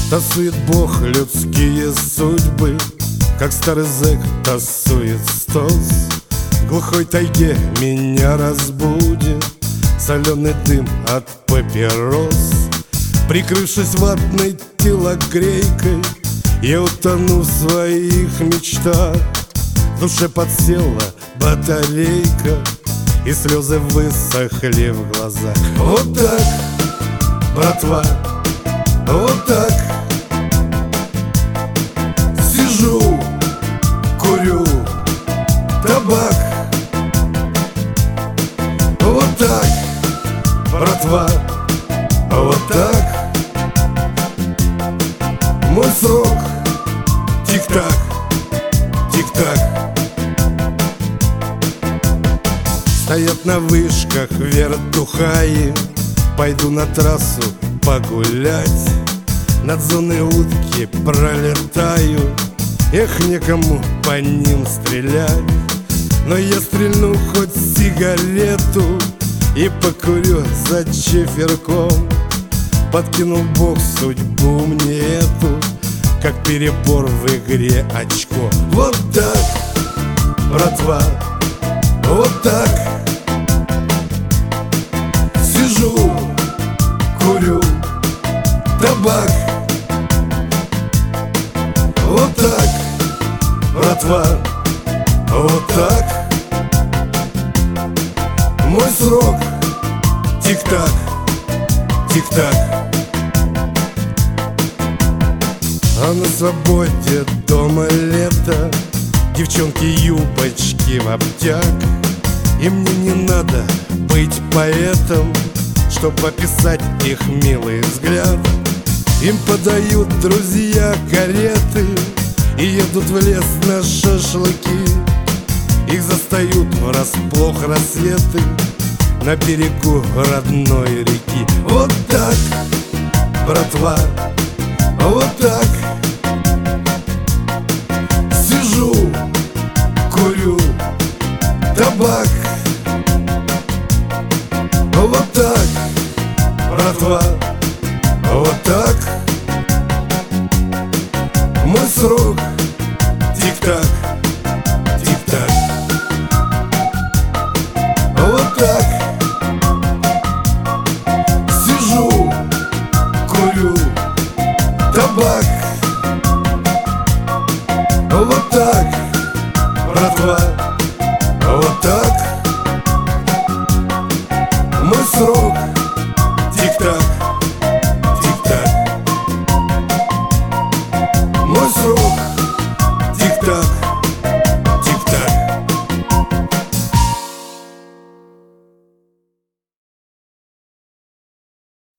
Тасует Бог людские судьбы, как старый зэк тасует стос. В глухой тайге меня разбудит соленый дым от папирос. Прикрывшись ватной телогрейкой, я утону в своих мечтах. В душе подсела батарейка, и слезы высохли в глазах. Вот так, братва, вот так. Сижу, курю табак. Вот так, братва, вот так. Мой срок тик-так, тик-так. Стоят на вышках вертухаи, пойду на трассу погулять. Над зоной утки пролетаю, эх, некому по ним стрелять. Но я стрельну хоть сигарету и покурю за чеферком. Подкинул Бог судьбу мне эту, как перебор в игре очко. Вот так, братва, вот так. Сижу, курю табак. Вот так, братва, вот так. Мой срок тик-так, тик-так. А на свободе дома лето, девчонки юбочки в обтяг. И мне не надо быть поэтом, чтоб описать их милый взгляд. Им подают друзья кареты и едут в лес на шашлыки. Их застают врасплох рассветы на берегу родной реки. Вот так, братва, вот так. Сижу, курю табак. Вот так, братва, вот так. Мой срок тик-так, тик-так. Вот так. Сижу, курю табак. Вот так, братва, вот так. Мой срок